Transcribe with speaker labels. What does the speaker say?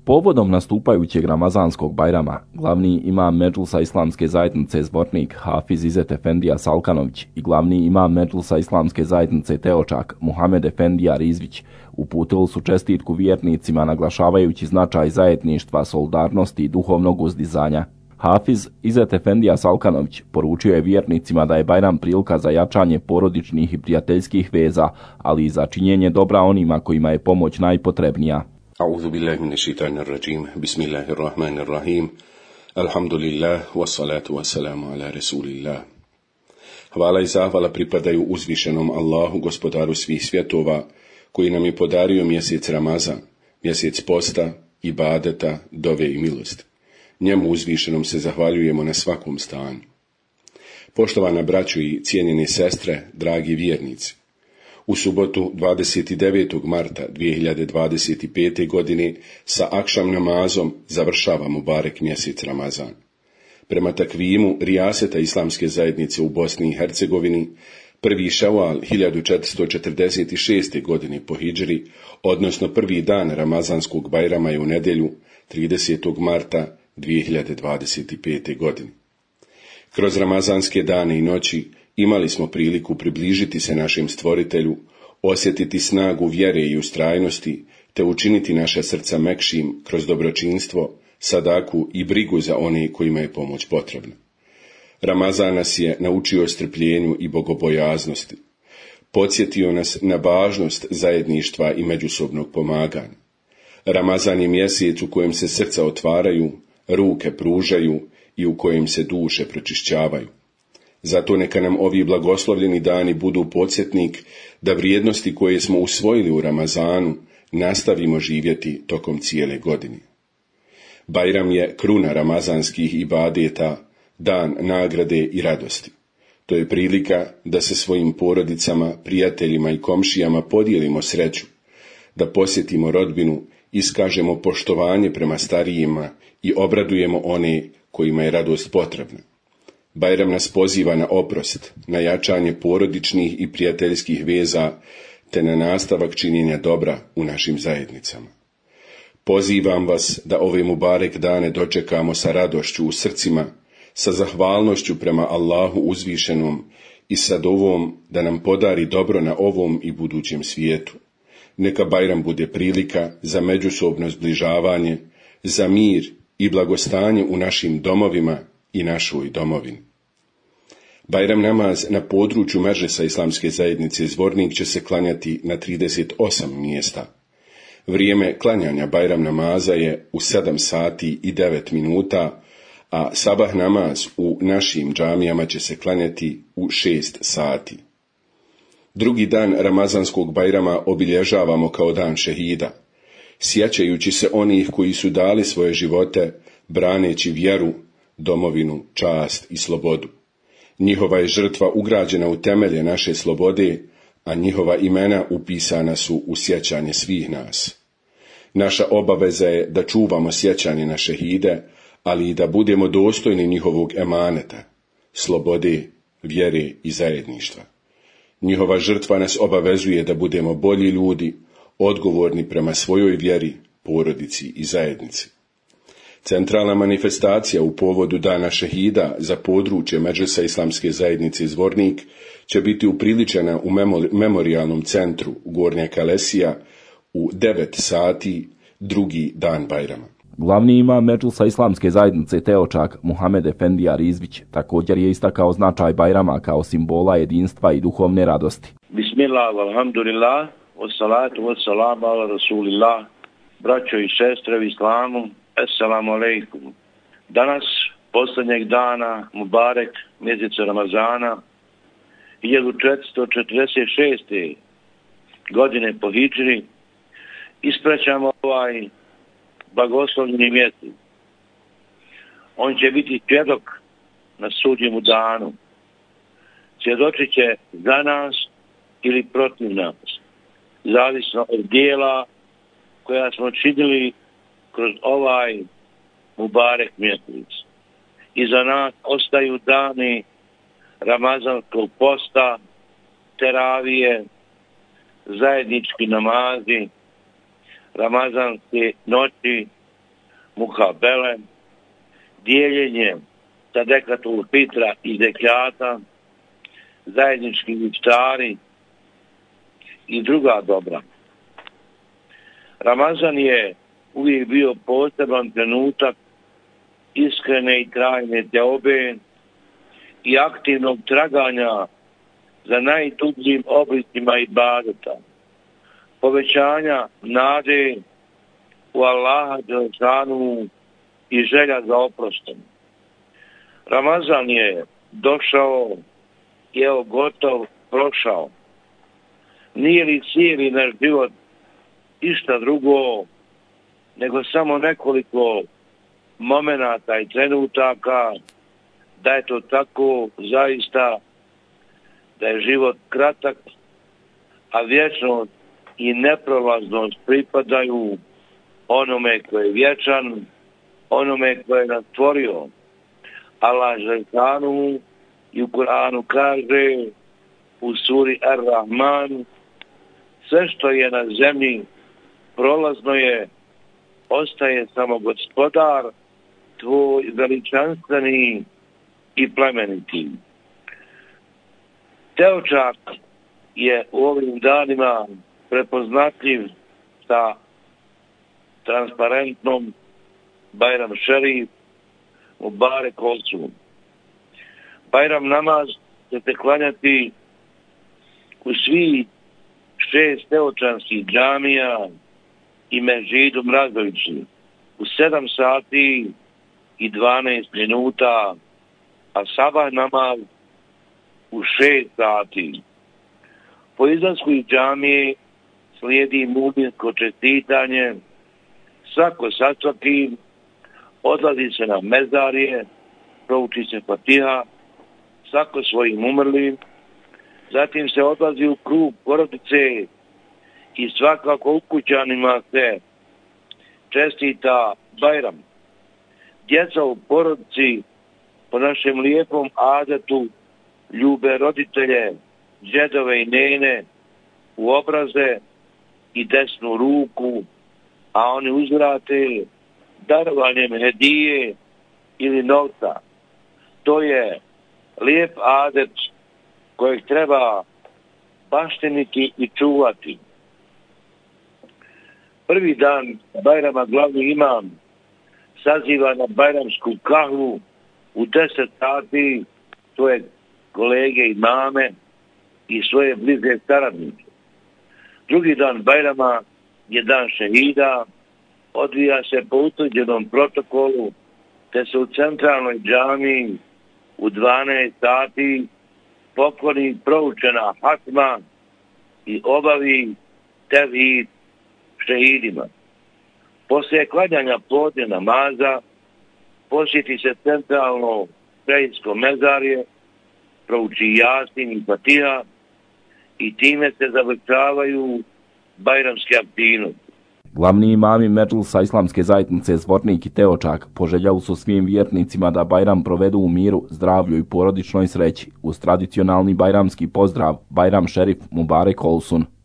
Speaker 1: Povodom nastupajućeg Ramazanskog Bajrama, glavni imam Medžlisa Islamske zajednice zbornik Hafiz Izet Efendija Salkanović i glavni imam Medžlisa Islamske zajednice Teočak Muhamed Efendija Rizvić uputili su čestitku vjernicima naglašavajući značaj zajedništva, solidarnosti i duhovnog uzdizanja. Hafiz Izet Efendija Salkanović poručio je vjernicima da je Bajram prilika za jačanje porodičnih i prijateljskih veza, ali i za činjenje dobra onima kojima je pomoć najpotrebnija.
Speaker 2: A'udhu billahi minash shaitanir rajim. Bismillahirrahmanirrahim. Alhamdulillah, wassalatu wassalamu ala rasulillah. Hvala i zahvala pripadaju uzvišenom Allahu, gospodaru svih svjetova, koji nam je podario mjesec Ramazan, mjesec posta, ibadeta, dove i milosti. Njemu uzvišenom se zahvaljujemo na svakom stanju. Poštovana braćo i cijenjene sestre, dragi vjernici, u subotu 29. marta 2025. godine sa akšam namazom završavamo barek mjesec Ramazan. Prema takvimu Rijaseta Islamske zajednice u Bosni i Hercegovini, prvi Šaval 1446. godine po hidžri, odnosno prvi dan Ramazanskog Bajrama je u nedjelju 30. marta 2025. godine. Kroz ramazanske dane i noći imali smo priliku približiti se našem stvoritelju, osjetiti snagu vjere i ustrajnosti, te učiniti naša srca mekšim kroz dobročinstvo, sadaku i brigu za one kojima je pomoć potrebna. Ramazan nas je naučio strpljenju i bogobojaznosti. Podsjetio nas na važnost zajedništva i međusobnog pomaganja. Ramazan je mjesec u kojem se srca otvaraju, ruke pružaju i u kojem se duše pročišćavaju. Zato neka nam ovi blagoslovljeni dani budu podsjetnik da vrijednosti koje smo usvojili u Ramazanu nastavimo živjeti tokom cijele godine. Bajram je kruna ramazanskih ibadeta, dan nagrade i radosti. To je prilika da se svojim porodicama, prijateljima i komšijama podijelimo sreću, da posjetimo rodbinu, iskažemo poštovanje prema starijima i obradujemo one kojima je radost potrebna. Bajram nas poziva na oprost, na jačanje porodičnih i prijateljskih veza, te na nastavak činjenja dobra u našim zajednicama. Pozivam vas da ove mubarek dane dočekamo sa radošću u srcima, sa zahvalnošću prema Allahu uzvišenom i sa dovom da nam podari dobro na ovom i budućem svijetu. Neka Bajram bude prilika za međusobno zbližavanje, za mir i blagostanje u našim domovima i našoj domovini. Bajram namaz na području Medžlisa Islamske zajednice Zvornik će se klanjati na 38 mjesta. Vrijeme klanjanja Bajram namaza je u 7 sati i 9 minuta, a sabah namaz u našim džamijama će se klanjati u 6 sati. Drugi dan Ramazanskog Bajrama obilježavamo kao dan šehida, sjećajući se onih koji su dali svoje živote, braneći vjeru, domovinu, čast i slobodu. Njihova je žrtva ugrađena u temelje naše slobode, a njihova imena upisana su u sjećanje svih nas. Naša obaveza je da čuvamo sjećanje na šehide, ali i da budemo dostojni njihovog emaneta, slobode, vjere i zajedništva. Njihova žrtva nas obavezuje da budemo bolji ljudi, odgovorni prema svojoj vjeri, porodici i zajednici. Centralna manifestacija u povodu Dana šehida za područje Medžlisa Islamske zajednice Zvornik će biti upriličena u memorijalnom centru Gornja Kalesija u 9 sati drugi dan Bajrama.
Speaker 1: Glavni imam Medžlisa Islamske zajednice Teočak Muhamed Efendija Rizvić također je istakao značaj Bajrama kao simbola jedinstva i duhovne radosti.
Speaker 3: Bismillah, alhamdulillah, wassalatu wassalamu ala rasulillah, braćo i sestre u islamu, assalamu alaikum. Danas, posljednjeg dana mubarek mjeseca Ramazana 1446. godine po hidžri, ispraćamo ovaj blagoslovljeni mjesec. On će biti svjedok na sudnjemu danu. Svjedočit će za nas ili protiv nas, zavisno od dijela koja smo činili kroz ovaj mubarek mjesec. Iza nas ostaju dani ramazanskog posta, teravije, zajednički namazi, ramazanske noći mukabele, dijeljenje sadekatul fitra i zekata, zajednički iftari i druga dobra. Ramazan je uvijek bio poseban trenutak iskrene i trajne teobe i aktivnog traganja za najtupljim oblicima ibadeta, povećanja nade u Allaha dželešanu i želja za oprostom. Ramazan je došao i evo gotov, prošao. Nije li cijeli naš život išta drugo nego samo nekoliko momenata i trenutaka, da je to tako zaista, da je život kratak, a vječnost i neprolaznost pripadaju onome koji je vječan, onome koji je nas stvorio. Allah dželešanu i u Kur'anu kaže u suri Ar-Rahman: sve što je na zemlji prolazno je, ostaje samo Gospodar tvoj veličanstveni i plemeniti. Teočak je u ovim danima prepoznatljiv sa transparentnom Bajram Šerif Mubarek Olsun. Bajram namaz će se klanjati u svi 6 teočanskih džamija i Mežidu Mrazovići u 7 sati i 12 minuta, a sabah namaz u 6 sati. Po izlasku iz džamije slijedi mubinsko čestitanje, svako sa svakim, odlazi se na mezarije, prouči se Fatiha, svako svojim umrlim, zatim se odlazi u krug porodice i svakako ukućanima se čestita Bajram. Djeca u porodici po našem lijepom adetu ljube roditelje, džedove i nene u obraze i desnu ruku, a oni uzvrate darovanjem hedije ili novca. To je lijep adet kojeg treba bašteniti i čuvati. Prvi dan Bajrama glavni imam saziva na bajramsku kahvu u 10 sati svoje kolege i mame i svoje bliže saradnike. Drugi dan Bajrama je dan šehida, odvija se po utvrđenom protokolu, te se u centralnoj džamiji u 12 sati pokloni proučena hatma i obavi tevhid šehidima. Poslije klanjanja podne namaza posjeti se centralno šehidsko mezarje, prouči Jasin i Fatiha i time se završavaju bajramske aktivnosti.
Speaker 1: Glavni imami Medžlisa Islamske zajednice Zvornik i Teočak poželjali su svim vjernicima da Bajram provedu u miru, zdravlju i porodičnoj sreći uz tradicionalni bajramski pozdrav Bajram Šerif Mubarek Olsun.